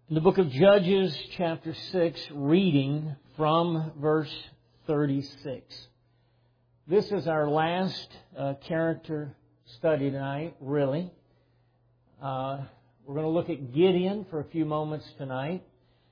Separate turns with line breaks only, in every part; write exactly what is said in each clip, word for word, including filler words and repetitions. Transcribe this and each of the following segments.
In the book of Judges, chapter six, reading from verse thirty-six. This is our last uh, character study tonight, really. Uh, we're going to look at Gideon for a few moments tonight.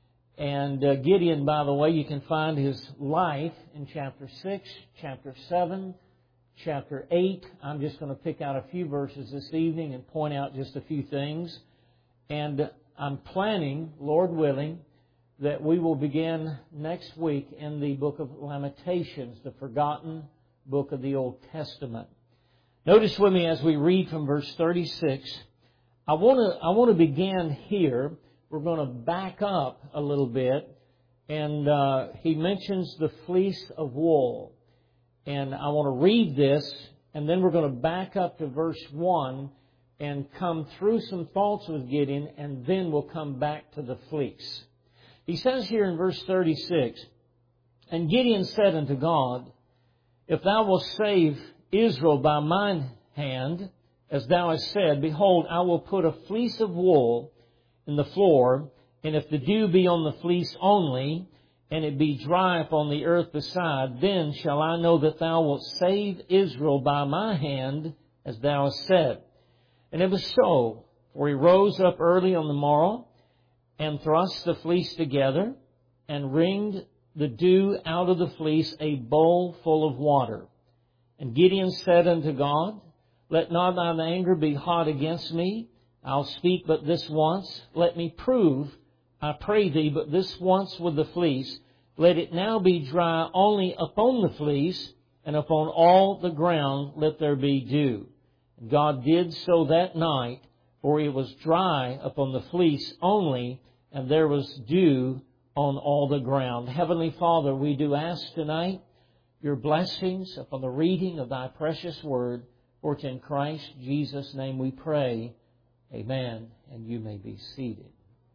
And uh, Gideon, by the way, you can find his life in chapter six, chapter seven, chapter eight. I'm just going to pick out a few verses this evening and point out just a few things. And I'm planning, Lord willing, that we will begin next week in the book of Lamentations, the forgotten book of the Old Testament. Notice with me as we read from verse thirty-six, I want to I want to begin here. We're going to back up a little bit, and uh, he mentions the fleece of wool. And I want to read this, and then we're going to back up to verse one and come through some thoughts with Gideon, and then we'll come back to the fleece. He says here in verse thirty-six, "And Gideon said unto God, If thou wilt save Israel by mine hand, as thou hast said, behold, I will put a fleece of wool in the floor, and if the dew be on the fleece only, and it be dry upon the earth beside, then shall I know that thou wilt save Israel by my hand, as thou hast said. And it was so, for he rose up early on the morrow, and thrust the fleece together, and wringed the dew out of the fleece a bowl full of water. And Gideon said unto God, Let not thine anger be hot against me. I'll speak but this once. Let me prove, I pray thee, but this once with the fleece. Let it now be dry only upon the fleece, and upon all the ground let there be dew. And God did so that night, for it was dry upon the fleece only, and there was dew on all the ground." Heavenly Father, we do ask tonight your blessings upon the reading of thy precious word. For it's in Christ Jesus' name we pray. Amen. And you may be seated.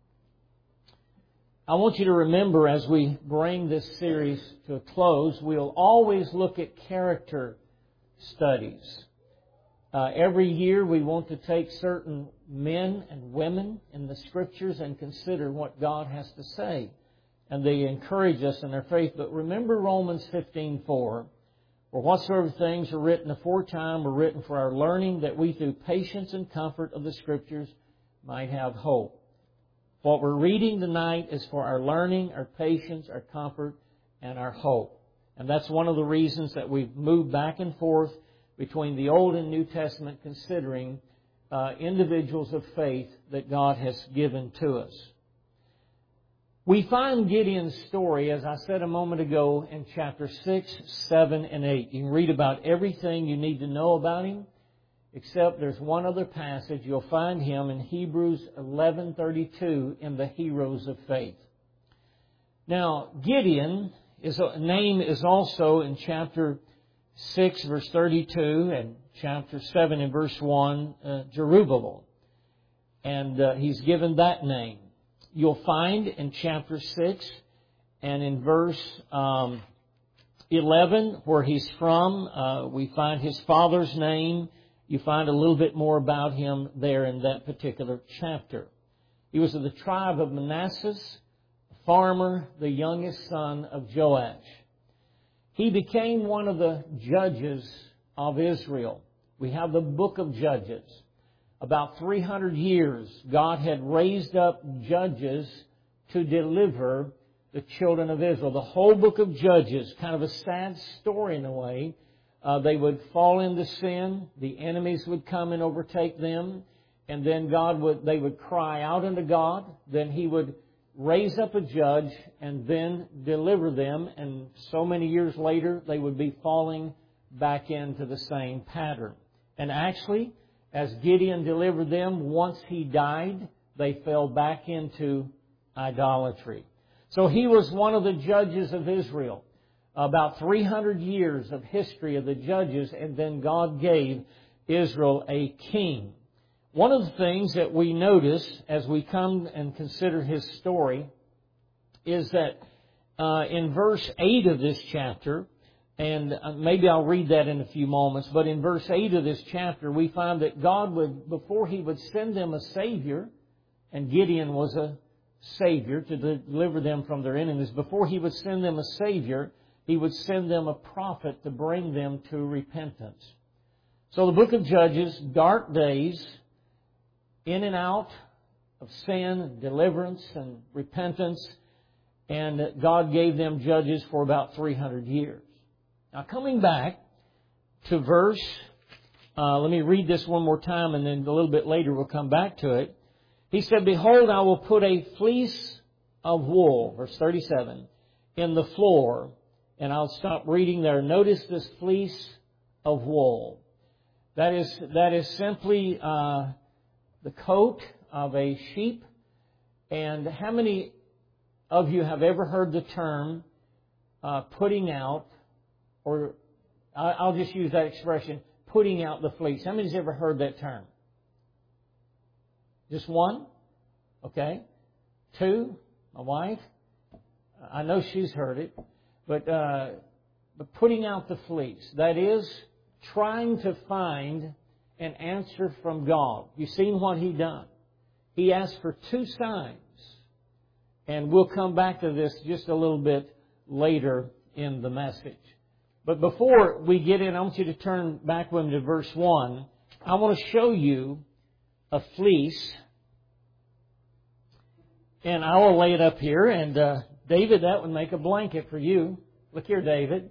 I want you to remember, as we bring this series to a close, we'll always look at character studies. Uh, every year we want to take certain men and women in the Scriptures and consider what God has to say. And they encourage us in our faith. But remember Romans fifteen four. "For whatsoever things are written aforetime were written for our learning, that we through patience and comfort of the Scriptures might have hope." What we're reading tonight is for our learning, our patience, our comfort, and our hope. And that's one of the reasons that we've moved back and forth between the Old and New Testament, considering uh, individuals of faith that God has given to us. We find Gideon's story, as I said a moment ago, in chapter six, seven, and eight. You can read about everything you need to know about him, except there's one other passage. You'll find him in Hebrews eleven thirty-two in the Heroes of Faith. Now, Gideon, his name is also in chapter six, verse thirty-two, and chapter seven, in verse one, uh, Jerubbaal. And uh, he's given that name. You'll find in chapter six and in verse um, eleven, where he's from, uh, we find his father's name. You find a little bit more about him there in that particular chapter. He was of the tribe of Manasseh, a farmer, the youngest son of Joash. He became one of the judges of Israel. We have the book of Judges. About three hundred years, God had raised up judges to deliver the children of Israel. The whole book of Judges, kind of a sad story in a way. Uh, they would fall into sin. The enemies would come and overtake them. And then God would, they would cry out unto God. Then He would raise up a judge and then deliver them. And so many years later, they would be falling back into the same pattern. And actually, as Gideon delivered them, once he died, they fell back into idolatry. So he was one of the judges of Israel. About three hundred years of history of the judges, and then God gave Israel a king. One of the things that we notice as we come and consider his story is that uh, in verse eight of this chapter, and maybe I'll read that in a few moments, but in verse eight of this chapter, we find that God would, before He would send them a Savior, and Gideon was a Savior to deliver them from their enemies. Before He would send them a Savior, He would send them a prophet to bring them to repentance. So the book of Judges, dark days, in and out of sin, deliverance, and repentance. And God gave them judges for about three hundred years. Now coming back to verse, uh, let me read this one more time and then a little bit later we'll come back to it. He said, "Behold, I will put a fleece of wool," verse thirty-seven, "in the floor." And I'll stop reading there. Notice this fleece of wool. That is, that is simply uh, the coat of a sheep. And how many of you have ever heard the term uh, putting out, or I'll just use that expression, putting out the fleece? How many has ever heard that term? Just one? Okay. Two? My wife? I know she's heard it. But, uh, but putting out the fleece, that is trying to find an answer from God. You've seen what He done. He asked for two signs. And we'll come back to this just a little bit later in the message. But before we get in, I want you to turn back with me to verse one. I want to show you a fleece. And I will lay it up here. And uh, David, that would make a blanket for you. Look here, David.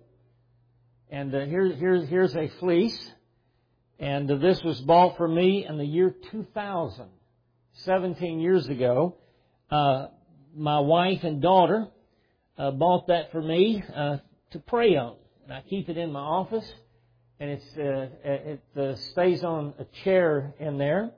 And uh, here, here's, here's a fleece. And uh, this was bought for me in the year two thousand, seventeen years ago. Uh, my wife and daughter uh, bought that for me uh, to pray on. And I keep it in my office. And it's uh, it uh, stays on a chair in there.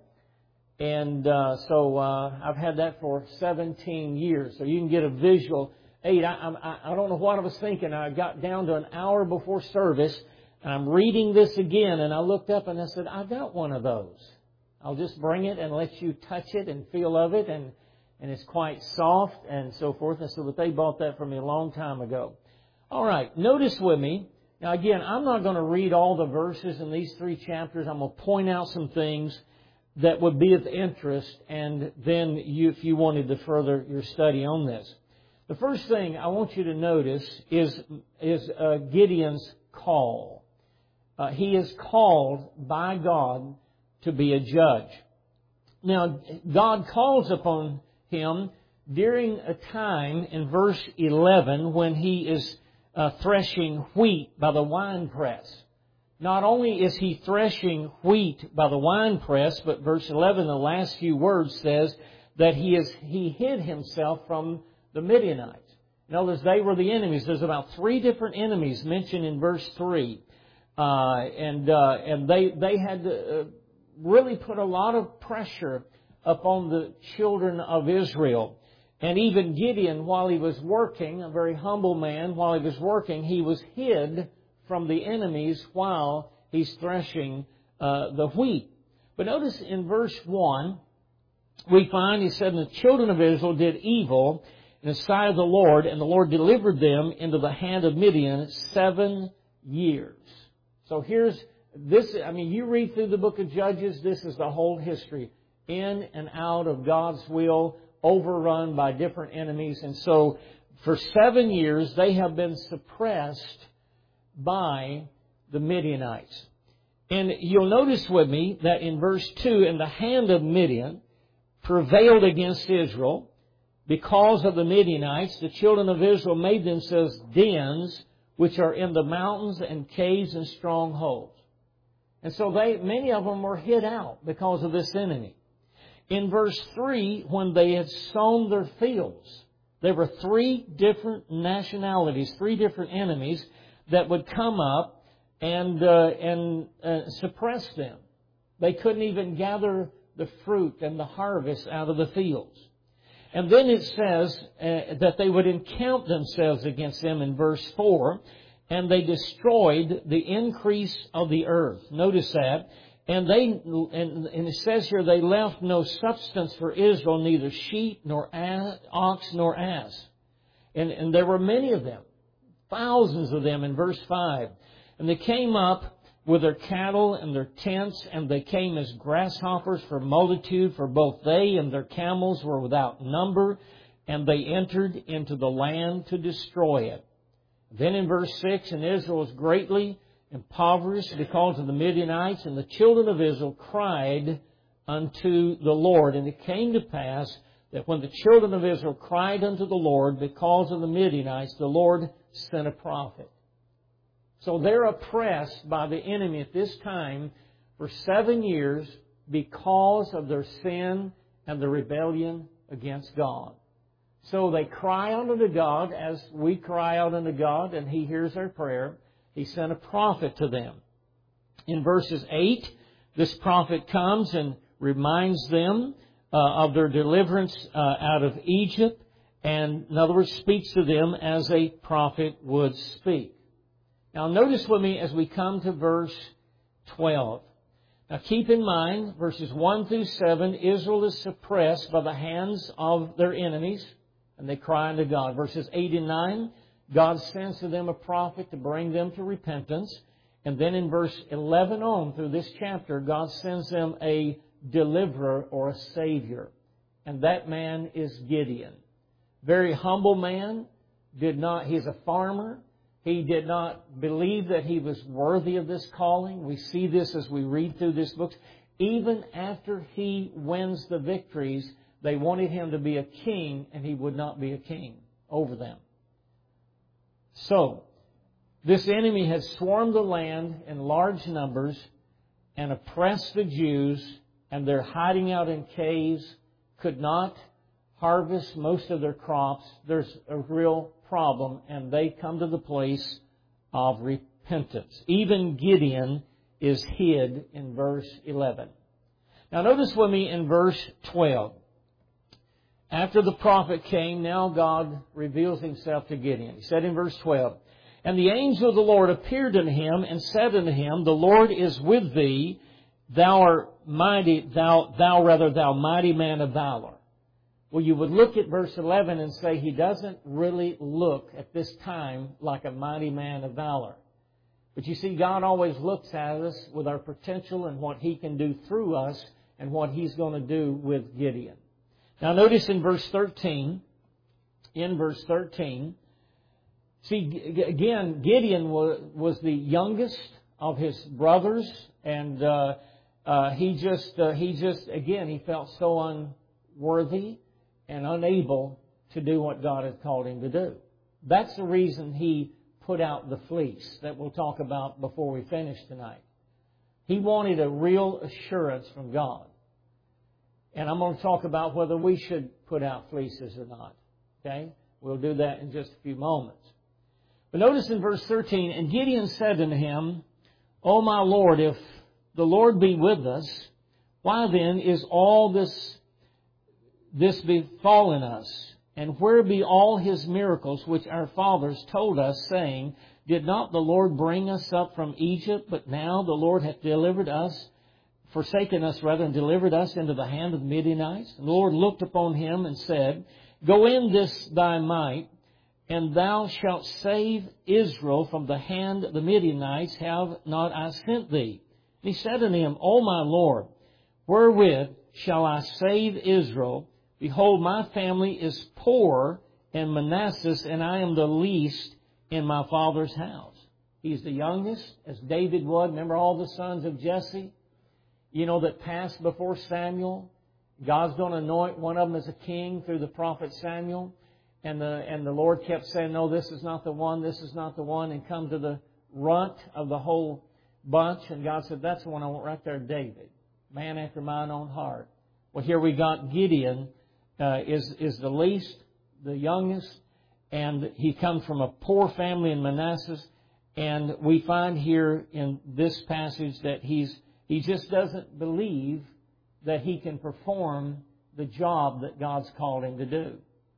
And uh, so uh, I've had that for seventeen years. So you can get a visual. Eight. I, I, I don't know what I was thinking. I got down to an hour before service, and I'm reading this again, and I looked up and I said, "I got one of those. I'll just bring it and let you touch it and feel of it, and and it's quite soft and so forth." And so, but they bought that for me a long time ago. All right, notice with me. Now again, I'm not going to read all the verses in these three chapters. I'm going to point out some things that would be of interest, and then you, if you wanted to further your study on this. The first thing I want you to notice is, is uh, Gideon's call. Uh, he is called by God to be a judge. Now, God calls upon him during a time in verse eleven when he is uh, threshing wheat by the winepress. Not only is he threshing wheat by the winepress, but verse eleven, the last few words, says that he is he hid himself from the Midianites. In other words, they were the enemies. There's about three different enemies mentioned in verse three. Uh, and uh, and they they had to, uh, really put a lot of pressure upon the children of Israel. And even Gideon, while he was working, a very humble man, while he was working, he was hid from the enemies while he's threshing uh, the wheat. But notice in verse one, we find, he said, "And the children of Israel did evil in the sight of the Lord, and the Lord delivered them into the hand of Midian seven years." So here's this, I mean, you read through the book of Judges, this is the whole history. In and out of God's will, overrun by different enemies. And so for seven years, they have been suppressed by the Midianites. And you'll notice with me that in verse two, "And the hand of Midian prevailed against Israel. Because of the Midianites, the children of Israel made themselves dens, which are in the mountains and caves and strongholds." And so they, many of them were hid out because of this enemy. In verse three, when they had sown their fields, there were three different nationalities, three different enemies that would come up and uh, and uh, suppress them. They couldn't even gather the fruit and the harvest out of the fields. And then it says uh, that they would encamp themselves against them in verse four, and they destroyed the increase of the earth. Notice that. And they and, and it says here, they left no substance for Israel, neither sheep nor ass, ox nor ass. And, and there were many of them, thousands of them in verse five. "And they came up with their cattle and their tents, and they came as grasshoppers for multitude, for both they and their camels were without number, and they entered into the land to destroy it. Then in verse six, and Israel was greatly impoverished because of the Midianites, and the children of Israel cried unto the Lord. And it came to pass that when the children of Israel cried unto the Lord because of the Midianites, the Lord sent a prophet. So they're oppressed by the enemy at this time for seven years because of their sin and the rebellion against God. So they cry out unto God as we cry out unto God, and He hears our prayer. He sent a prophet to them. In verses eight, this prophet comes and reminds them uh, of their deliverance uh, out of Egypt, and in other words, speaks to them as a prophet would speak. Now notice with me as we come to verse twelve. Now keep in mind, verses one through seven, Israel is suppressed by the hands of their enemies, and they cry unto God. Verses eight and nine, God sends to them a prophet to bring them to repentance. And then in verse eleven on through this chapter, God sends them a deliverer or a Savior. And that man is Gideon. Very humble man. Did not, he's a farmer. He did not believe that he was worthy of this calling. We see this as we read through this book. Even after he wins the victories, they wanted him to be a king, and he would not be a king over them. So, this enemy has swarmed the land in large numbers and oppressed the Jews, and they're hiding out in caves, could not harvest most of their crops. There's a real problem, and they come to the place of repentance. Even Gideon is hid in verse eleven. Now notice with me in verse twelve. After the prophet came, now God reveals Himself to Gideon. He said in verse twelve, and the angel of the Lord appeared unto him and said unto him, the Lord is with thee, thou art mighty, thou, thou rather, thou mighty man of valor. Well, you would look at verse eleven and say he doesn't really look at this time like a mighty man of valor. But you see, God always looks at us with our potential and what He can do through us and what He's going to do with Gideon. Now notice in verse thirteen, in verse thirteen, see, again, Gideon was, was the youngest of his brothers, and uh, uh, he just, uh, he just, again, he felt so unworthy and unable to do what God had called him to do. That's the reason he put out the fleece that we'll talk about before we finish tonight. He wanted a real assurance from God. And I'm going to talk about whether we should put out fleeces or not. Okay? We'll do that in just a few moments. But notice in verse thirteen, and Gideon said unto him, O my Lord, if the Lord be with us, why then is all this this befallen us? And where be all His miracles which our fathers told us, saying, did not the Lord bring us up from Egypt? But now the Lord hath delivered us, forsaken us rather, and delivered us into the hand of the Midianites. And the Lord looked upon him and said, go in this thy might, and thou shalt save Israel from the hand of the Midianites. Have not I sent thee? And he said unto him, O my Lord, wherewith shall I save Israel? Behold, my family is poor in Manasseh, and I am the least in my father's house. He's the youngest, as David was. Remember all the sons of Jesse, you know, that passed before Samuel? God's going to anoint one of them as a king through the prophet Samuel. And the, and the Lord kept saying, no, this is not the one, this is not the one, and come to the runt of the whole bunch. And God said, that's the one I want right there, David. Man after mine own heart. Well, here we got Gideon, uh, is, is the least, the youngest, and he comes from a poor family in Manasseh. And we find here in this passage that he's, he just doesn't believe that he can perform the job that God's called him to do.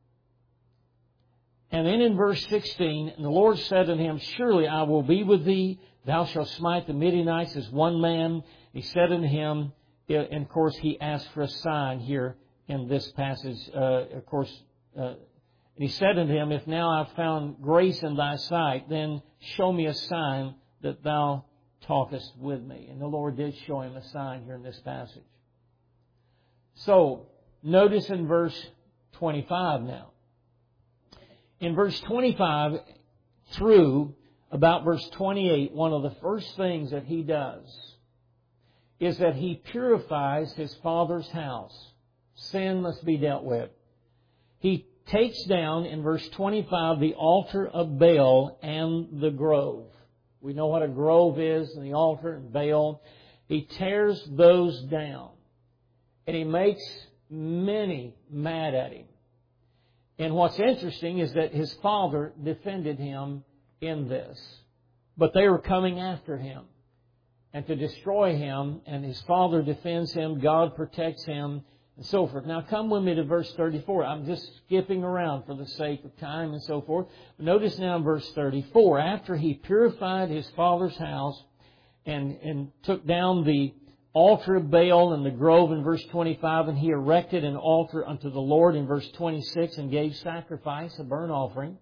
And then in verse sixteen, and the Lord said unto him, surely I will be with thee. Thou shalt smite the Midianites as one man. He said unto him, and of course he asked for a sign here in this passage. Uh, of course, uh, and he said unto him, if now I've found grace in thy sight, then show me a sign that thou talkest with me. And the Lord did show him a sign here in this passage. So, notice in verse twenty-five now. In verse twenty-five through about verse twenty-eight, one of the first things that he does is that he purifies his father's house. Sin must be dealt with. He takes down in verse twenty-five the altar of Baal and the grove. We know what a grove is, and the altar and Baal. He tears those down. And he makes many mad at him. And what's interesting is that his father defended him in this. But they were coming after him and to destroy him. And his father defends him. God protects him. And so forth. Now come with me to verse thirty-four. I'm just skipping around for the sake of time and so forth. Notice now in verse thirty-four. After he purified his father's house and, and took down the altar of Baal and the grove in verse twenty-five, and he erected an altar unto the Lord in verse twenty-six and gave sacrifice, a burnt offering.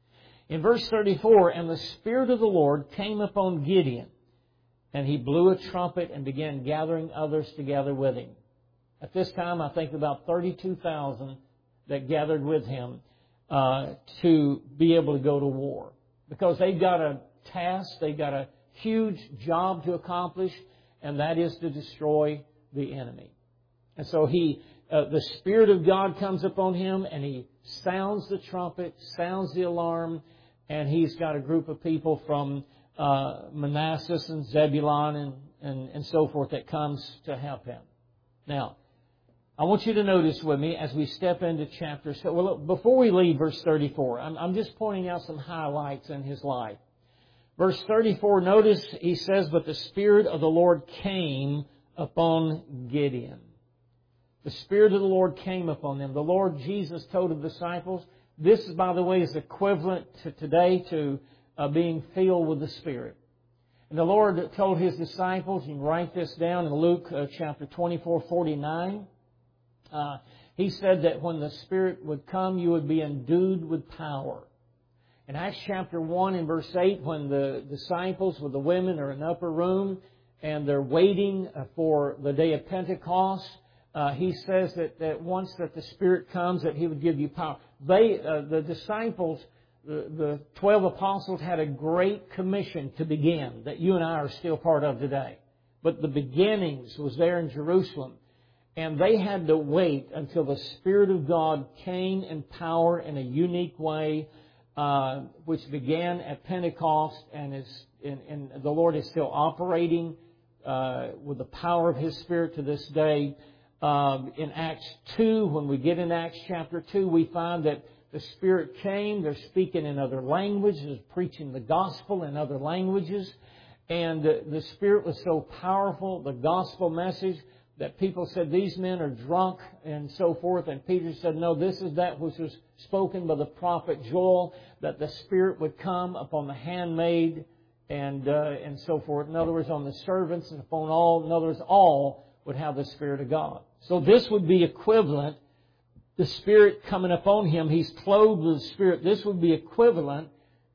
In verse thirty-four, and the Spirit of the Lord came upon Gideon, and he blew a trumpet and began gathering others together with him. At this time, I think about thirty-two thousand that gathered with him uh, to be able to go to war. Because they've got a task, they've got a huge job to accomplish, and that is to destroy the enemy. And so he, uh, the Spirit of God comes upon him, and he sounds the trumpet, sounds the alarm, and he's got a group of people from uh, Manasseh and Zebulun and, and, and so forth that comes to help him. Now, I want you to notice with me as we step into chapter seven. Well, look, before we leave verse thirty-four, I'm, I'm just pointing out some highlights in his life. Verse thirty-four, notice he says, but the Spirit of the Lord came upon Gideon. The Spirit of the Lord came upon them. The Lord Jesus told the disciples, this, by the way, is equivalent to today to uh, being filled with the Spirit. And the Lord told His disciples, you can write this down in Luke uh, chapter twenty-four, forty-nine. Uh, he said that when the Spirit would come, you would be endued with power. In Acts chapter one and verse eight, when the disciples with the women are in the upper room and they're waiting for the day of Pentecost, uh, he says that, that once that the Spirit comes, that He would give you power. They, uh, the disciples, the, the twelve apostles had a great commission to begin that you and I are still part of today. But the beginnings was there in Jerusalem. And they had to wait until the Spirit of God came in power in a unique way, uh, which began at Pentecost, and is and, and the Lord is still operating uh, with the power of His Spirit to this day. Um, in Acts two, when we get in Acts chapter two, we find that the Spirit came. They're speaking in other languages, preaching the gospel in other languages, and the, the Spirit was so powerful, the gospel message, that people said, these men are drunk and so forth. And Peter said, no, this is that which was spoken by the prophet Joel, that the Spirit would come upon the handmaid and uh, and so forth. In other words, on the servants and upon all. In other words, all would have the Spirit of God. So this would be equivalent, the Spirit coming upon him. He's clothed with the Spirit. This would be equivalent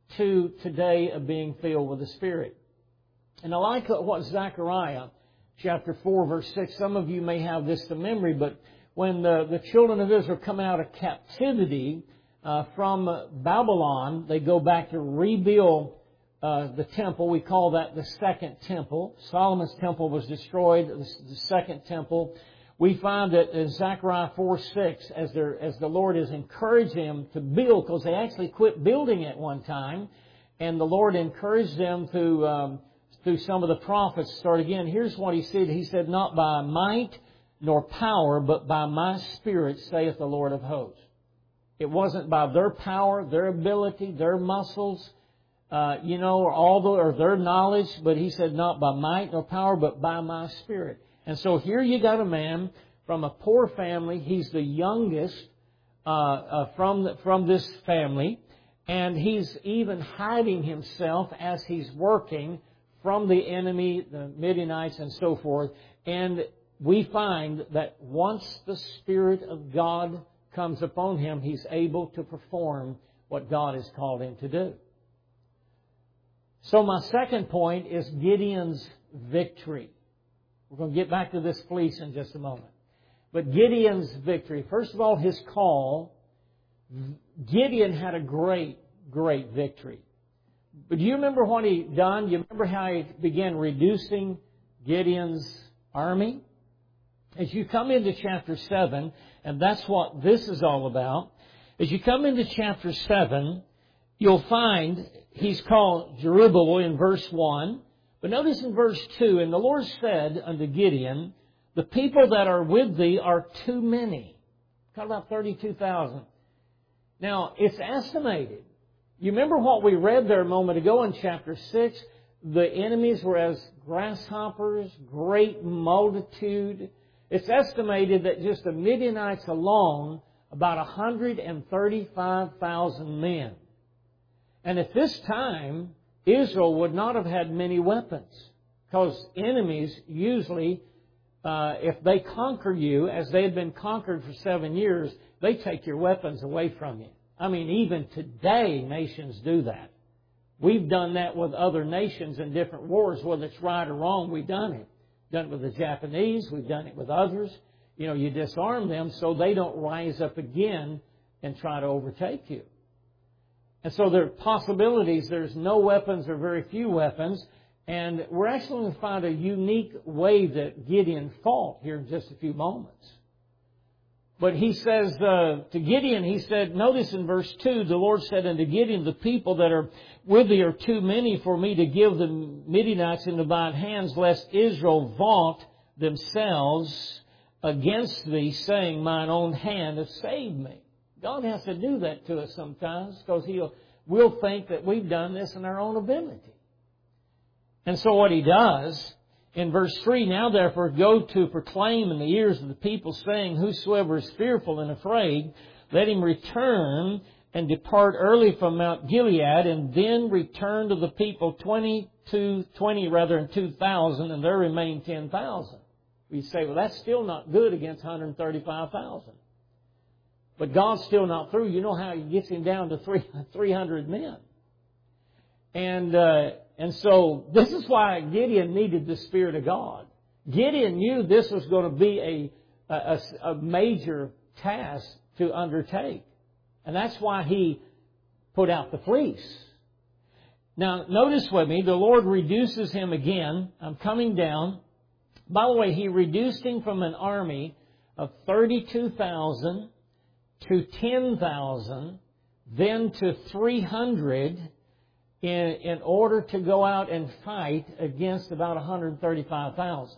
to today of being filled with the Spirit. And I like what Zechariah chapter four, verse six, some of you may have this to memory, but when the, the children of Israel come out of captivity uh, from Babylon, they go back to rebuild uh, the temple. We call that the second temple. Solomon's temple was destroyed, the, the second temple. We find that in Zechariah four six, as, as the Lord has encouraged them to build, because they actually quit building at one time, and the Lord encouraged them to Um, through some of the prophets, start again. Here's what He said. He said, not by might nor power, but by my Spirit, saith the Lord of hosts. It wasn't by their power, their ability, their muscles, uh, you know, or all the, or their knowledge, but He said, not by might nor power, but by my Spirit. And so here you got a man from a poor family. He's the youngest uh, uh, from the, from this family, and he's even hiding himself as he's working from the enemy, the Midianites and so forth. And we find that once the Spirit of God comes upon him, he's able to perform what God has called him to do. So my second point is Gideon's victory. We're going to get back to this fleece in just a moment. But Gideon's victory. First of all, his call. Gideon had a great, great victory. But do you remember what he done? You remember how he began reducing Gideon's army? As you come into chapter seven, and that's what this is all about, as you come into chapter seven, you'll find he's called Jerubbaal in verse one. But notice in verse two, and the Lord said unto Gideon, the people that are with thee are too many. Got about thirty-two thousand. Now, it's estimated. You remember what we read there a moment ago in chapter six? The enemies were as grasshoppers, great multitude. It's estimated that just the Midianites alone, about one hundred thirty-five thousand men. And at this time, Israel would not have had many weapons. Because enemies usually, uh, if they conquer you, as they had been conquered for seven years, they take your weapons away from you. I mean, even today, nations do that. We've done that with other nations in different wars, whether it's right or wrong, we've done it. Done it with the Japanese, we've done it with others. You know, you disarm them so they don't rise up again and try to overtake you. And so there are possibilities. There's no weapons or very few weapons. And we're actually going to find a unique way that Gideon fought here in just a few moments. But he says uh, to Gideon, he said, notice in verse two, the Lord said unto Gideon, the people that are with thee are too many for me to give the Midianites into thine hands, lest Israel vaunt themselves against thee, saying, mine own hand hath saved me. God has to do that to us sometimes, because He'll we'll think that we've done this in our own ability. And so what He does, in verse three, now therefore go to proclaim in the ears of the people, saying, whosoever is fearful and afraid, let him return and depart early from Mount Gilead, and then return to the people twenty-two, twenty rather than two thousand, and there remain ten thousand. We say, well, that's still not good against one hundred thirty-five thousand. But God's still not through. You know how He gets him down to three, three hundred men. And, uh, and so this is why Gideon needed the Spirit of God. Gideon knew this was going to be a, a, a major task to undertake. And that's why he put out the fleece. Now, notice with me, the Lord reduces him again. I'm coming down. By the way, He reduced him from an army of thirty-two thousand to ten thousand, then to three hundred, in, in order to go out and fight against about one hundred thirty-five thousand.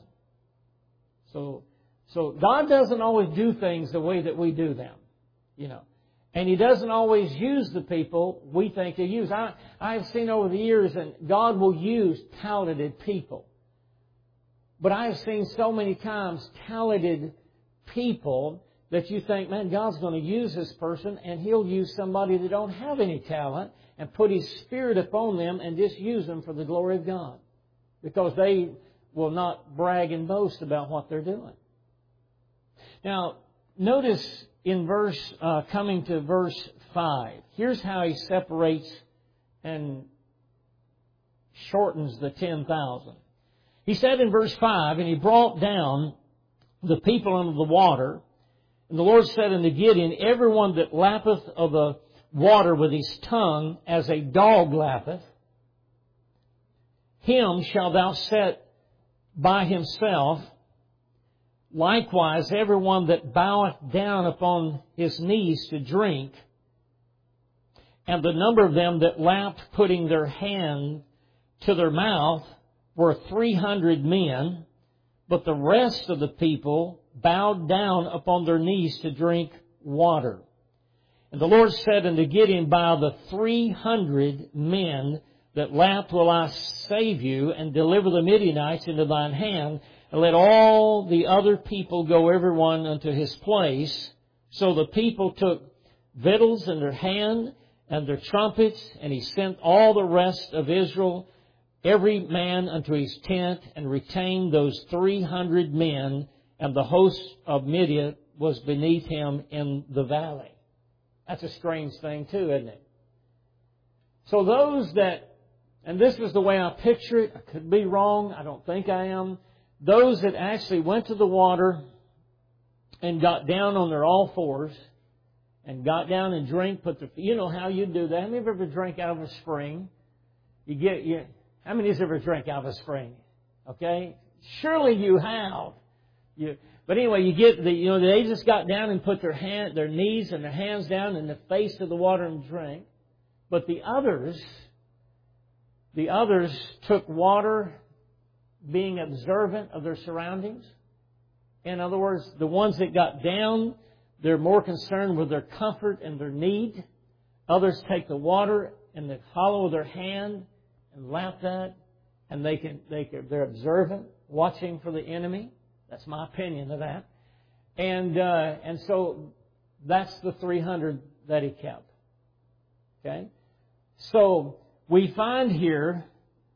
So, so God doesn't always do things the way that we do them, you know. And He doesn't always use the people we think He'll use. I, I've seen over the years, and God will use talented people. But I have seen so many times talented people that you think, man, God's going to use this person, and He'll use somebody that don't have any talent and put His Spirit upon them and just use them for the glory of God. Because they will not brag and boast about what they're doing. Now, notice in verse, uh, coming to verse five, here's how He separates and shortens the ten thousand. He said in verse five, and He brought down the people under the water. And the Lord said unto Gideon, everyone that lappeth of the water with his tongue, as a dog lappeth, him shalt thou set by himself. Likewise, everyone that boweth down upon his knees to drink. And the number of them that lapped, putting their hand to their mouth, were three hundred men. But the rest of the people bowed down upon their knees to drink water. And the Lord said unto Gideon, by the three hundred men that lapped will I save you, and deliver the Midianites into thine hand, and let all the other people go every one unto his place. So the people took victuals in their hand and their trumpets, and he sent all the rest of Israel, every man unto his tent, and retained those three hundred men, and the host of Midian was beneath him in the valley. That's a strange thing too, isn't it? So those that and this is the way I picture it. I could be wrong. I don't think I am. Those that actually went to the water and got down on their all fours and got down and drank, put the, you know how you do that. How many of you ever drank out of a spring? You get, you, how many of you ever drank out of a spring? Okay? Surely you have. You, but anyway, you get the, you know, they just got down and put their hand, their knees and their hands down in the face of the water and drank. But the others, the others took water being observant of their surroundings. In other words, the ones that got down, they're more concerned with their comfort and their need. Others take the water in the hollow of their hand and lap that, and they can, they can, they're observant, watching for the enemy. That's my opinion of that. And uh, and so that's the three hundred that he kept. Okay? So we find here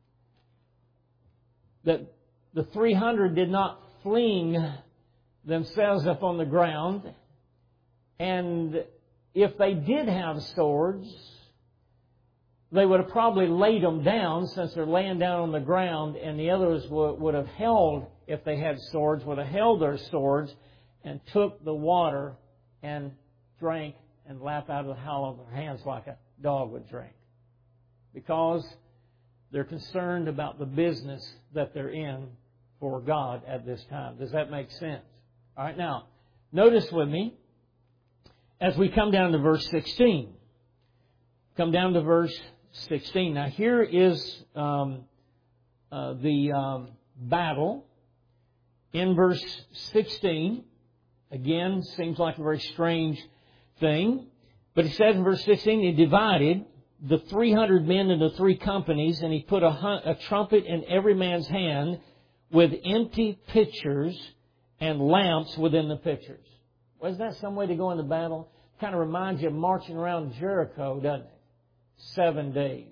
that the three hundred did not fling themselves up on the ground. And if they did have swords, they would have probably laid them down, since they're laying down on the ground, and the others would, would have held, if they had swords, would have held their swords and took the water and drank and lapped out of the hollow of their hands like a dog would drink. Because they're concerned about the business that they're in for God at this time. Does that make sense? All right, now, notice with me, as we come down to verse sixteen. Come down to verse sixteen. Now here is um, uh, the um, battle. In verse sixteen, again, seems like a very strange thing. But he says in verse sixteen, he divided the three hundred men into three companies, and he put a, a trumpet in every man's hand with empty pitchers and lamps within the pitchers. Well, isn't that some way to go into battle? Kind of reminds you of marching around Jericho, doesn't it? Seven days.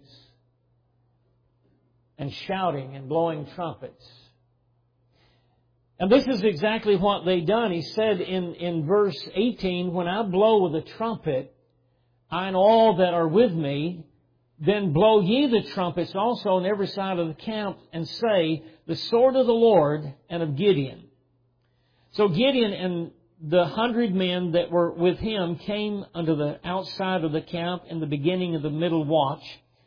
And shouting and blowing trumpets. And this is exactly what they done. He said in, in verse eighteen, when I blow with a trumpet, I and all that are with me, then blow ye the trumpets also on every side of the camp, and say, the sword of the Lord and of Gideon. So Gideon and the hundred men that were with him came unto the outside of the camp in the beginning of the middle watch.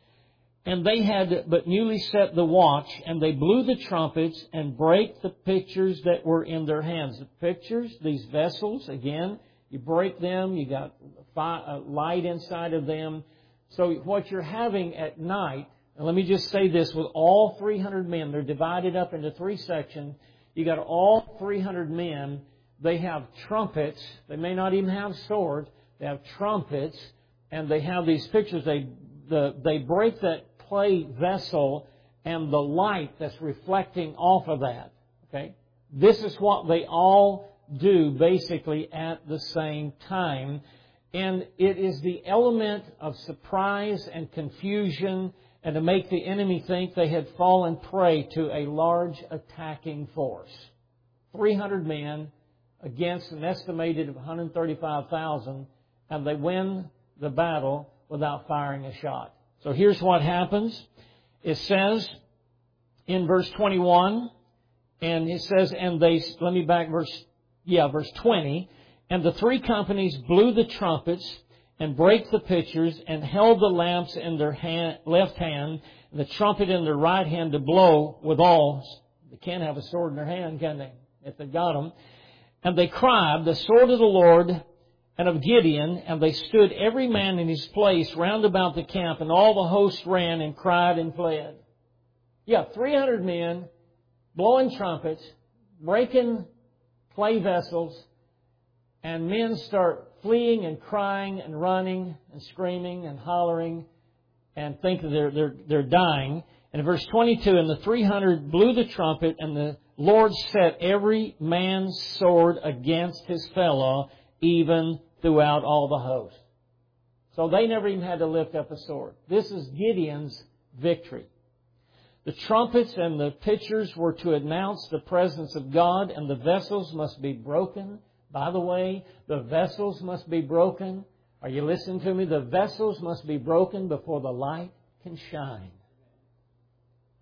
And they had but newly set the watch, and they blew the trumpets and brake the pitchers that were in their hands. The pitchers, these vessels, again, you break them, you got fi- light inside of them. So what you're having at night, and let me just say this, with all three hundred men, they're divided up into three sections. You got all three hundred men. They have trumpets. They may not even have swords. They have trumpets, and they have these pictures. They the, they break that clay vessel and the light that's reflecting off of that. Okay, this is what they all do basically at the same time, and it is the element of surprise and confusion, and to make the enemy think they had fallen prey to a large attacking force. Three hundred men against an estimated of one hundred thirty-five thousand, and they win the battle without firing a shot. So here's what happens. It says in verse twenty-one, and it says, and they, let me back verse, yeah, verse twenty, and the three companies blew the trumpets and brake the pitchers and held the lamps in their hand, left hand, and the trumpet in their right hand to blow withal. They can't have a sword in their hand, can they, if they've got them? And they cried, the sword of the Lord and of Gideon, and they stood every man in his place round about the camp, and all the host ran and cried and fled. Yeah, three hundred men blowing trumpets, breaking clay vessels, and men start fleeing and crying and running and screaming and hollering and think that they're, they're, they're dying. And in verse twenty-two, and the three hundred blew the trumpet, and the Lord set every man's sword against his fellow, even throughout all the host. So they never even had to lift up a sword. This is Gideon's victory. The trumpets and the pitchers were to announce the presence of God, and the vessels must be broken. By the way, the vessels must be broken. Are you listening to me? The vessels must be broken before the light can shine.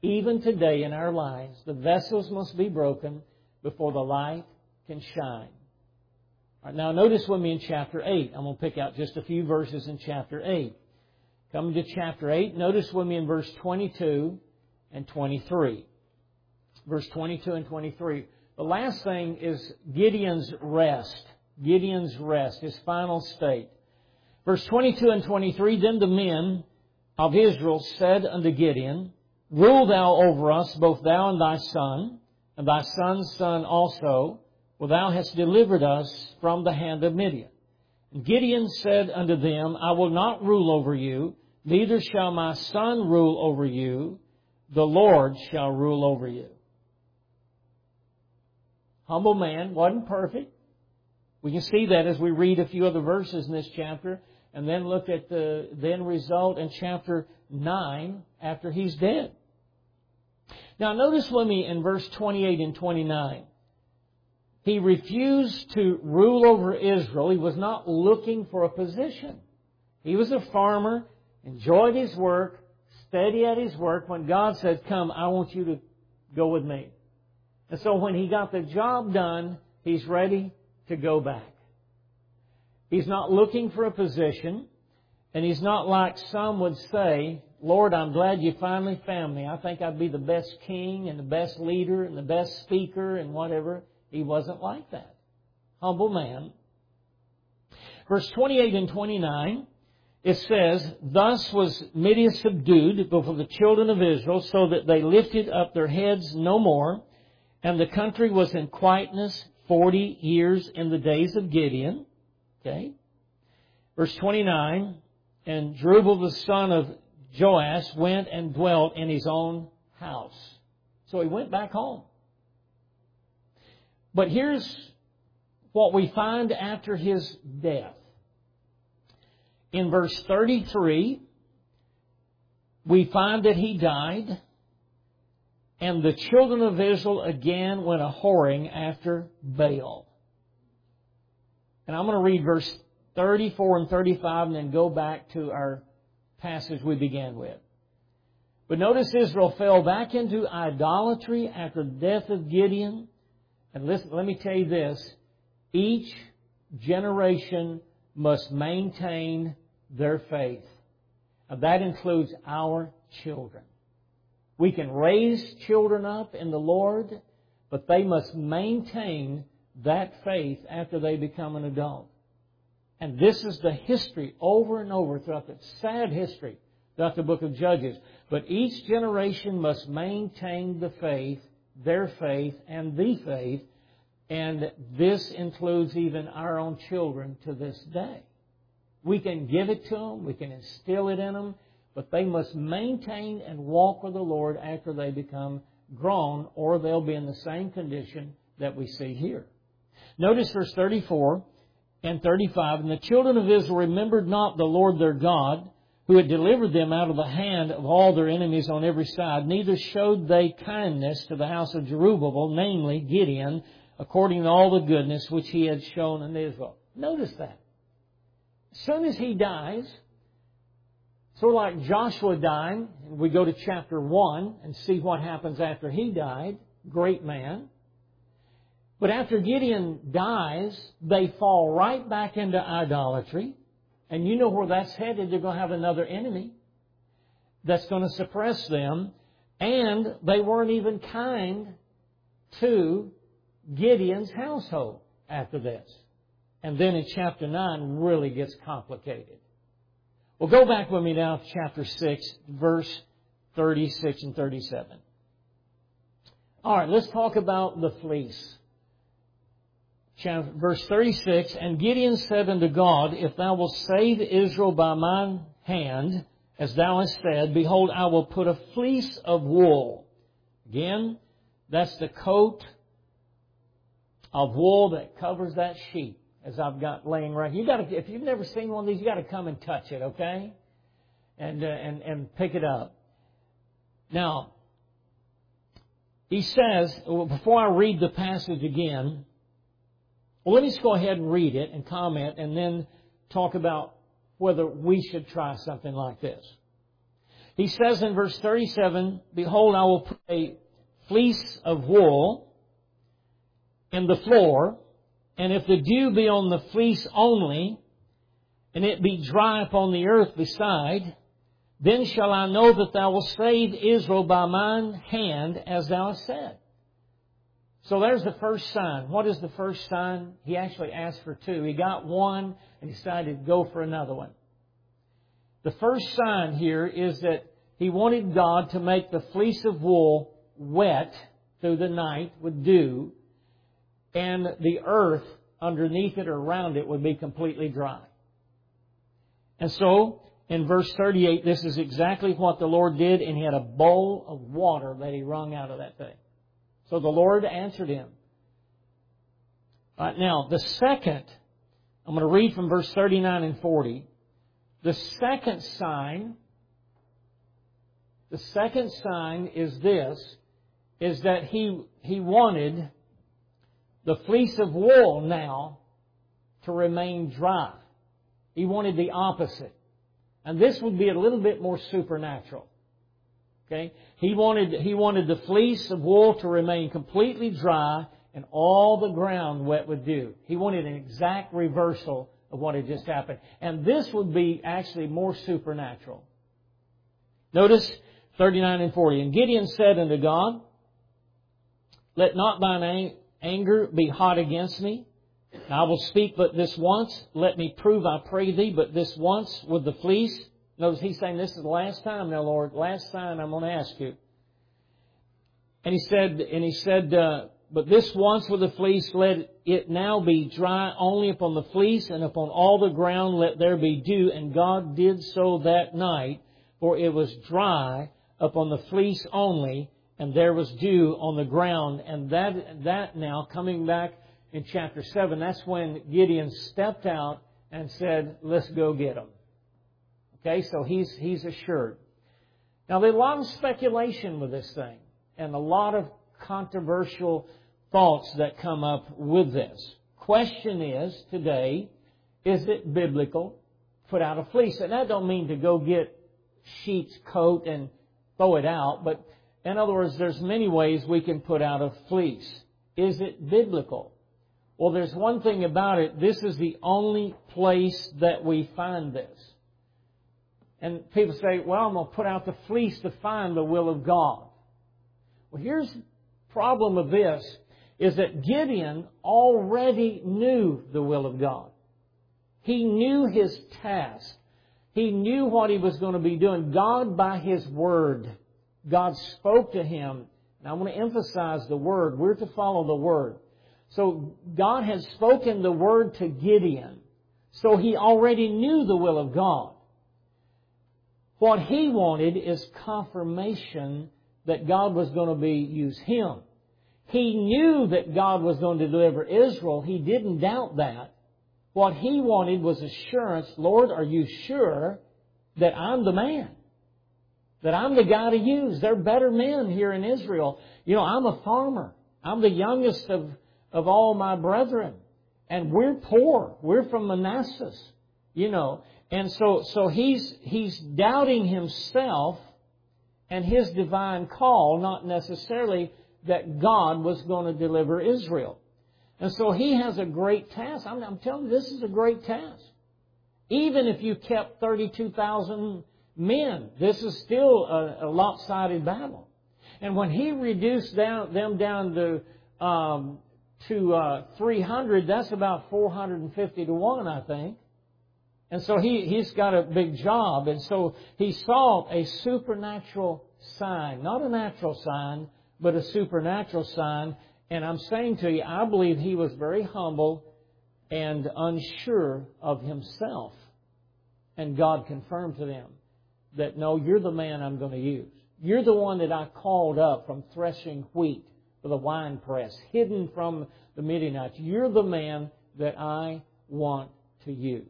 even today in our lives, the vessels must be broken before the light can shine. All right, now notice with me in chapter eight. I'm going to pick out just a few verses in chapter eight. Coming to chapter eight, notice with me in verse twenty-two and twenty-three. Verse twenty-two and twenty-three. The last thing is Gideon's rest. Gideon's rest, his final state. Verse twenty-two and twenty-three, Then the men of Israel said unto Gideon, Rule thou over us, both thou and thy son, and thy son's son also, for thou hast delivered us from the hand of Midian. And Gideon said unto them, I will not rule over you, neither shall my son rule over you, the Lord shall rule over you. Humble man, wasn't perfect. We can see that as we read a few other verses in this chapter, and then look at the then result in chapter nine after he's dead. Now notice with me in verse twenty-eight and twenty-nine. He refused to rule over Israel. He was not looking for a position. He was a farmer, enjoyed his work, steady at his work. When God said, Come, I want you to go with me. And so when he got the job done, he's ready to go back. He's not looking for a position, and he's not like some would say, Lord, I'm glad you finally found me. I think I'd be the best king and the best leader and the best speaker and whatever. He wasn't like that. Humble man. Verse twenty-eight and twenty-nine, it says, Thus was Midian subdued before the children of Israel, so that they lifted up their heads no more, and the country was in quietness forty years in the days of Gideon. Okay. Verse twenty-nine, And Jerubbaal the son of Joash went and dwelt in his own house. So he went back home. But here's what we find after his death. In verse thirty-three, we find that he died, and the children of Israel again went a-whoring after Baal. And I'm going to read verse thirty-four and thirty-five and then go back to our passage we began with. But notice Israel fell back into idolatry after the death of Gideon. And listen, let me tell you this. Each generation must maintain their faith. And that includes our children. We can raise children up in the Lord, but they must maintain that faith after they become an adult. And this is the history over and over throughout the sad history throughout the book of Judges. But each generation must maintain the faith, their faith, and the faith. And this includes even our own children to this day. We can give it to them, we can instill it in them, but they must maintain and walk with the Lord after they become grown, or they'll be in the same condition that we see here. Notice verse thirty-four and thirty-five, And the children of Israel remembered not the Lord their God, who had delivered them out of the hand of all their enemies on every side, neither showed they kindness to the house of Jerubbaal, namely Gideon, according to all the goodness which he had shown in Israel. Notice that. As soon as he dies, sort of like Joshua dying, and we go to chapter one and see what happens after he died, great man. But after Gideon dies, they fall right back into idolatry. And you know where that's headed. They're going to have another enemy that's going to suppress them. And they weren't even kind to Gideon's household after this. And then in chapter nine really gets complicated. Well, go back with me now to chapter six, verse thirty-six and thirty-seven. All right, let's talk about the fleece. Verse thirty-six, And Gideon said unto God, If thou wilt save Israel by mine hand, as thou hast said, behold, I will put a fleece of wool. Again, that's the coat of wool that covers that sheep, as I've got laying right here. You got to, if you've never seen one of these, you got to come and touch it, okay? And uh, and and pick it up. Now, he says, well, before I read the passage again, well, let me just go ahead and read it and comment and then talk about whether we should try something like this. He says in verse thirty-seven, Behold, I will put a fleece of wool in the floor, and if the dew be on the fleece only, and it be dry upon the earth beside, then shall I know that thou wilt save Israel by mine hand, as thou hast said. So there's the first sign. What is the first sign? He actually asked for two. He got one and decided to go for another one. The first sign here is that he wanted God to make the fleece of wool wet through the night with dew, and the earth underneath it or around it would be completely dry. And so, in verse thirty-eight, this is exactly what the Lord did, and He had a bowl of water that He wrung out of that thing. So the Lord answered him. All right, now, the second, I'm going to read from verse thirty-nine and forty. The second sign, the second sign is this, is that he, he wanted the fleece of wool now to remain dry. He wanted the opposite. And this would be a little bit more supernatural. Okay? He wanted, he wanted the fleece of wool to remain completely dry and all the ground wet with dew. He wanted an exact reversal of what had just happened. And this would be actually more supernatural. Notice thirty-nine and forty. And Gideon said unto God, Let not thine anger be hot against me. I will speak but this once. Let me prove, I pray thee, but this once with the fleece. Notice he's saying, this is the last time now, Lord. Last time I'm going to ask you. And he said, and he said, uh, but this once with the fleece, let it now be dry only upon the fleece, and upon all the ground let there be dew. And God did so that night, for it was dry upon the fleece only, and there was dew on the ground. And that, that now, coming back in chapter seven, that's when Gideon stepped out and said, let's go get them. Okay, so he's, he's assured. Now, there's a lot of speculation with this thing, and a lot of controversial thoughts that come up with this. Question is, today, is it biblical to put out a fleece? And that don't mean to go get sheep's coat and throw it out, but in other words, there's many ways we can put out a fleece. Is it biblical? Well, there's one thing about it. This is the only place that we find this. And people say, well, I'm going to put out the fleece to find the will of God. Well, here's the problem with this, is that Gideon already knew the will of God. He knew his task. He knew what he was going to be doing. God, by His Word, God spoke to him. And I want to emphasize the Word. We're to follow the Word. So God had spoken the Word to Gideon. So he already knew the will of God. What he wanted is confirmation that God was going to be use him. He knew that God was going to deliver Israel. He didn't doubt that. What he wanted was assurance. Lord, are you sure that I'm the man? That I'm the guy to use? There are better men here in Israel. You know, I'm a farmer. I'm the youngest of, of all my brethren. And we're poor. We're from Manasseh. You know. And so, so he's, he's doubting himself and his divine call, not necessarily that God was going to deliver Israel. And so he has a great task. I'm, I'm telling you, this is a great task. Even if you kept thirty-two thousand men, this is still a, a lopsided battle. And when he reduced down, them down to, um, to uh, three hundred, that's about four hundred fifty to one, I think. And so he, he's got a big job. And so he saw a supernatural sign. Not a natural sign, but a supernatural sign. And I'm saying to you, I believe he was very humble and unsure of himself. And God confirmed to them that, no, you're the man I'm going to use. You're the one that I called up from threshing wheat for the wine press, hidden from the Midianites. You're the man that I want to use.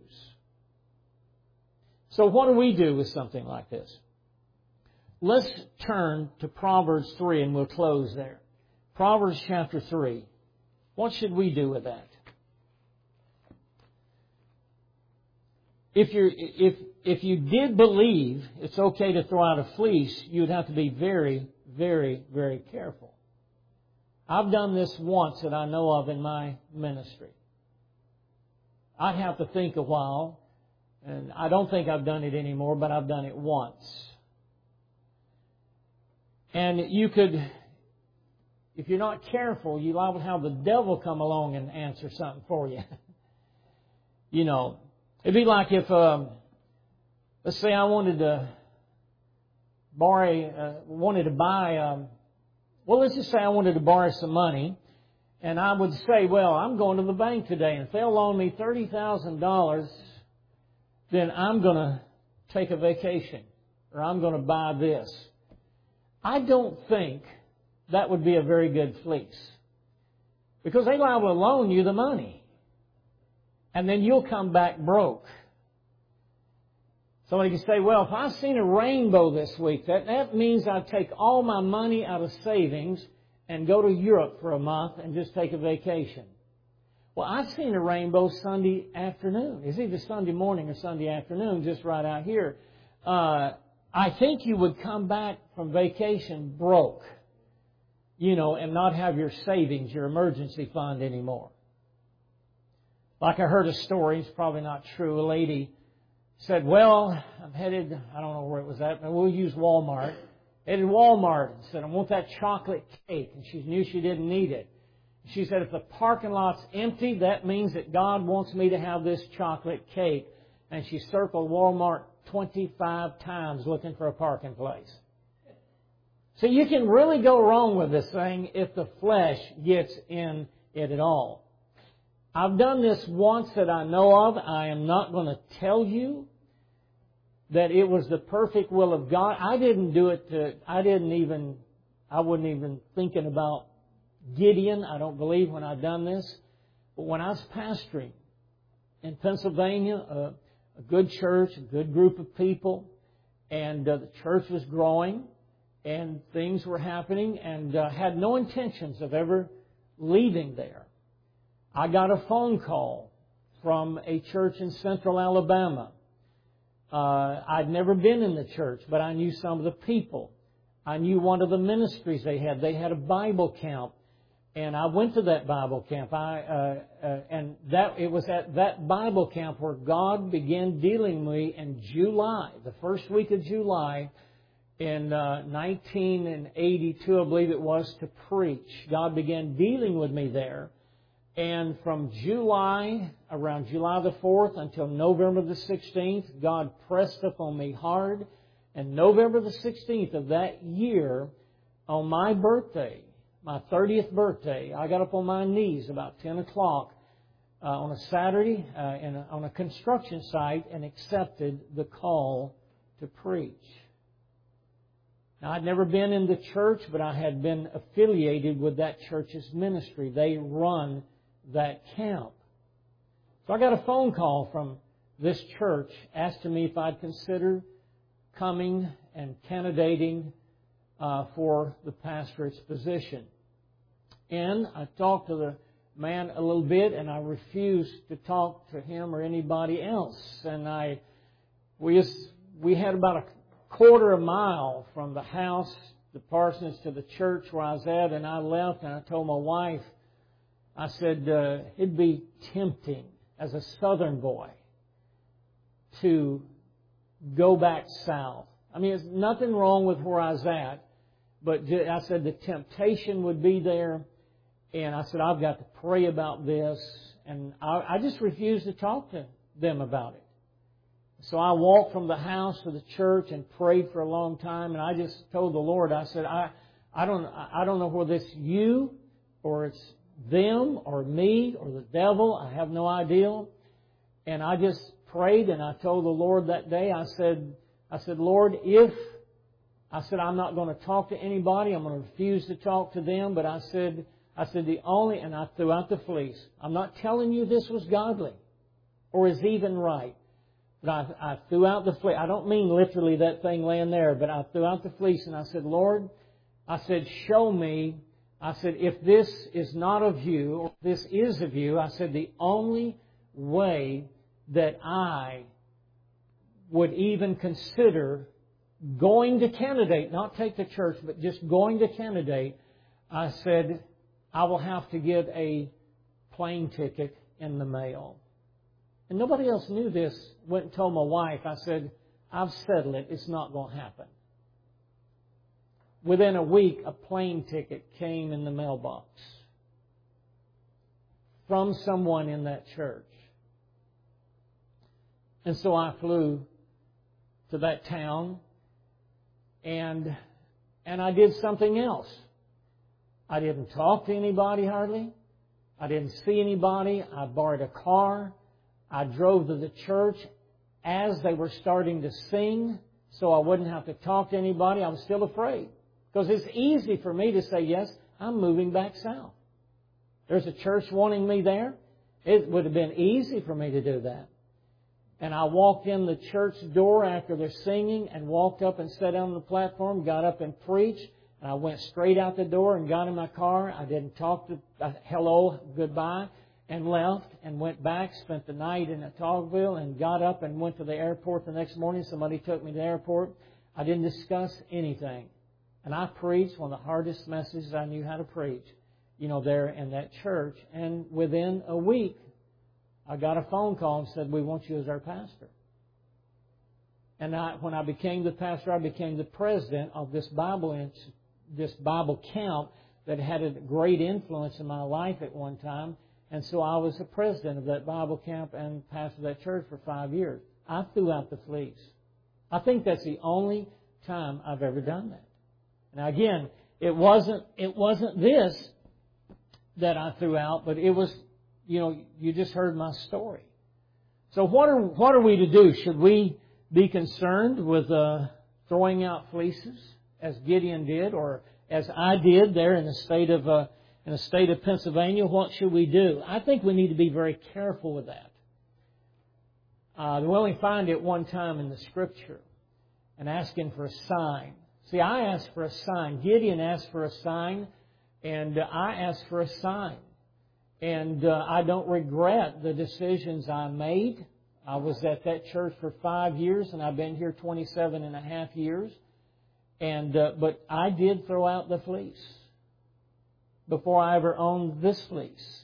So what do we do with something like this? Let's turn to Proverbs three and we'll close there. Proverbs chapter three. What should we do with that? If you're, if, if you did believe it's okay to throw out a fleece, you'd have to be very, very, very careful. I've done this once that I know of in my ministry. I'd have to think a while, and I don't think I've done it anymore, but I've done it once. And you could, if you're not careful, you're liable to have the devil come along and answer something for you. You know, it'd be like if, um, let's say I wanted to borrow, uh, wanted to buy, um, well, let's just say I wanted to borrow some money, and I would say, well, I'm going to the bank today, and if they'll loan me thirty thousand dollars, then I'm going to take a vacation, or I'm going to buy this. I don't think that would be a very good fleece, because they're liable to loan you the money, and then you'll come back broke. Somebody can say, well, if I've seen a rainbow this week, that, that means I take all my money out of savings and go to Europe for a month and just take a vacation. Well, I've seen a rainbow Sunday afternoon. It's either Sunday morning or Sunday afternoon, just right out here. Uh, I think you would come back from vacation broke, you know, and not have your savings, your emergency fund anymore. Like I heard a story, it's probably not true. A lady said, well, I'm headed, I don't know where it was at, but we'll use Walmart. Headed to Walmart and said, I want that chocolate cake. And she knew she didn't need it. She said, if the parking lot's empty, that means that God wants me to have this chocolate cake. And she circled Walmart twenty-five times looking for a parking place. So you can really go wrong with this thing if the flesh gets in it at all. I've done this once that I know of. I am not going to tell you that it was the perfect will of God. I didn't do it to, I didn't even, I wasn't even thinking about Gideon, I don't believe, when I'd done this. But when I was pastoring in Pennsylvania, a, a good church, a good group of people, and uh, the church was growing, and things were happening, and uh, had no intentions of ever leaving there. I got a phone call from a church in Central Alabama. Uh, I'd never been in the church, but I knew some of the people. I knew one of the ministries they had. They had a Bible camp, and I went to that Bible camp. I uh, uh, and that it was at that Bible camp where God began dealing with me in July, the first week of July, in uh, nineteen eighty-two, I believe it was, to preach. God began dealing with me there. And from July, around July the fourth until November the sixteenth, God pressed upon me hard. And November the sixteenth of that year, on my birthday, my thirtieth birthday, I got up on my knees about ten o'clock uh, on a Saturday uh, in a, on a construction site and accepted the call to preach. Now, I'd never been in the church, but I had been affiliated with that church's ministry. They run that camp. So I got a phone call from this church asking me if I'd consider coming and candidating uh, for the pastorate's position. And I talked to the man a little bit, and I refused to talk to him or anybody else. And I, we just, we had about a quarter of a mile from the house, the parsonage, to the church where I was at, and I left, and I told my wife, I said, uh, it'd be tempting as a southern boy to go back south. I mean, there's nothing wrong with where I was at, but I said the temptation would be there, and I said, I've got to pray about this, and I, I just refused to talk to them about it. So I walked from the house to the church and prayed for a long time, and I just told the Lord, I said, I, I don't, I don't know whether it's you or it's them or me or the devil. I have no idea. And I just prayed, and I told the Lord that day, I said, I said, Lord, if, I said, I'm not going to talk to anybody. I'm going to refuse to talk to them. But I said, I said, the only, and I threw out the fleece. I'm not telling you this was godly or is even right. But I, I threw out the fleece. I don't mean literally that thing laying there, but I threw out the fleece, and I said, Lord, I said, show me. I said, if this is not of you, or this is of you, I said, the only way that I would even consider going to candidate, not take the church, but just going to candidate, I said, I will have to get a plane ticket in the mail. And nobody else knew this. Went and told my wife. I said, I've settled it. It's not going to happen. Within a week, a plane ticket came in the mailbox from someone in that church. And so I flew to that town, and and I did something else. I didn't talk to anybody hardly. I didn't see anybody. I borrowed a car. I drove to the church as they were starting to sing, so I wouldn't have to talk to anybody. I was still afraid. Because it's easy for me to say, yes, I'm moving back south. There's a church wanting me there. It would have been easy for me to do that. And I walked in the church door after they're singing and walked up and sat down on the platform, got up and preached. And I went straight out the door and got in my car. I didn't talk to uh, hello, goodbye, and left and went back, spent the night in Togville, and got up and went to the airport the next morning. Somebody took me to the airport. I didn't discuss anything. And I preached one of the hardest messages I knew how to preach, you know, there in that church. And within a week, I got a phone call and said, we want you as our pastor. And I, when I became the pastor, I became the president of this Bible, this Bible camp that had a great influence in my life at one time. And so I was the president of that Bible camp and pastored that church for five years. I threw out the fleece. I think that's the only time I've ever done that. Now again, it wasn't it wasn't this that I threw out, but it was, you know, you just heard my story. So what are what are we to do? Should we be concerned with uh, throwing out fleeces as Gideon did, or as I did there in the state of uh, in the state of Pennsylvania? What should we do? I think we need to be very careful with that. Uh, we only find it one time in the Scripture, and asking for a sign. See, I asked for a sign. Gideon asked for a sign, and uh, I asked for a sign. And uh, I don't regret the decisions I made. I was at that church for five years, and I've been here twenty-seven and a half years. And uh, but I did throw out the fleece before I ever owned this fleece.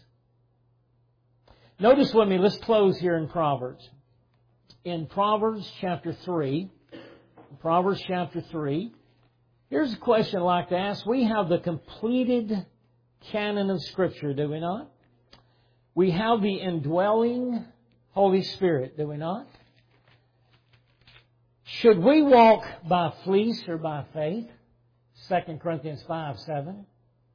Notice with me, let's close here in Proverbs. In Proverbs chapter three, Proverbs chapter three, here's a question I'd like to ask. We have the completed canon of Scripture, do we not? We have the indwelling Holy Spirit, do we not? Should we walk by fleece or by faith? Second Corinthians five seven.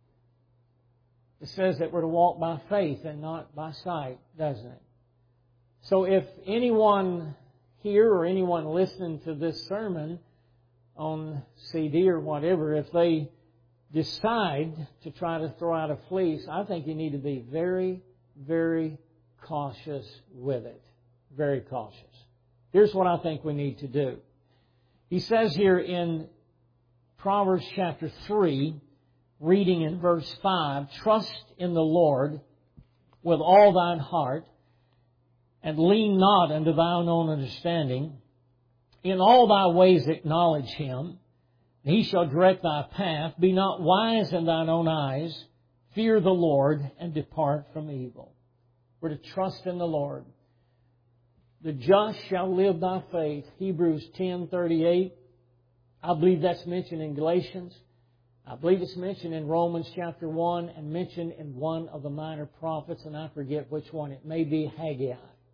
It says that we're to walk by faith and not by sight, doesn't it? So if anyone here or anyone listening to this sermon on C D or whatever, if they decide to try to throw out a fleece, I think you need to be very, very cautious with it. Very cautious. Here's what I think we need to do. He says here in Proverbs chapter three, reading in verse five, trust in the Lord with all thine heart, and lean not unto thine own understanding. In all thy ways acknowledge Him, and He shall direct thy path. Be not wise in thine own eyes. Fear the Lord, and depart from evil. We're to trust in the Lord. The just shall live by faith. Hebrews ten thirty-eight. I believe that's mentioned in Galatians. I believe it's mentioned in Romans chapter one and mentioned in one of the minor prophets, and I forget which one. It may be Haggai.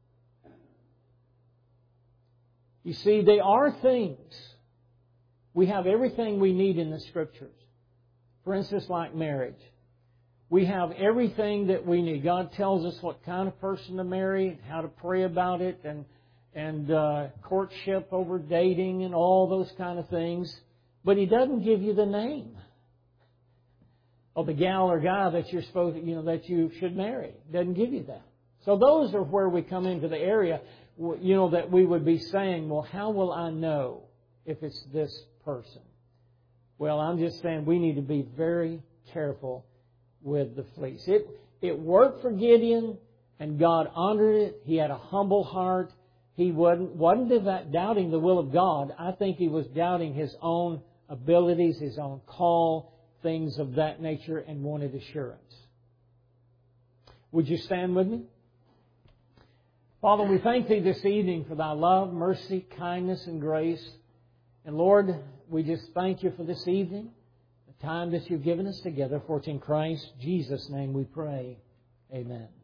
You see, they are things. We have everything we need in the Scriptures. For instance, like marriage. We have everything that we need. God tells us what kind of person to marry and how to pray about it, and and uh, courtship over dating and all those kind of things. But He doesn't give you the name of the gal or guy that you're supposed to, you know, that you should marry. He doesn't give you that. So those are where we come into the area, you know, that we would be saying, well, how will I know if it's this person? Well, I'm just saying we need to be very careful with the fleece. It it worked for Gideon, and God honored it. He had a humble heart, he wasn't, wasn't doubting the will of God. I think he was doubting his own abilities, his own call, things of that nature, and wanted assurance. Would you stand with me? Father, we thank Thee this evening for Thy love, mercy, kindness, and grace. And Lord, we just thank You for this evening, the time that You've given us together. For it's in Christ Jesus' name we pray. Amen.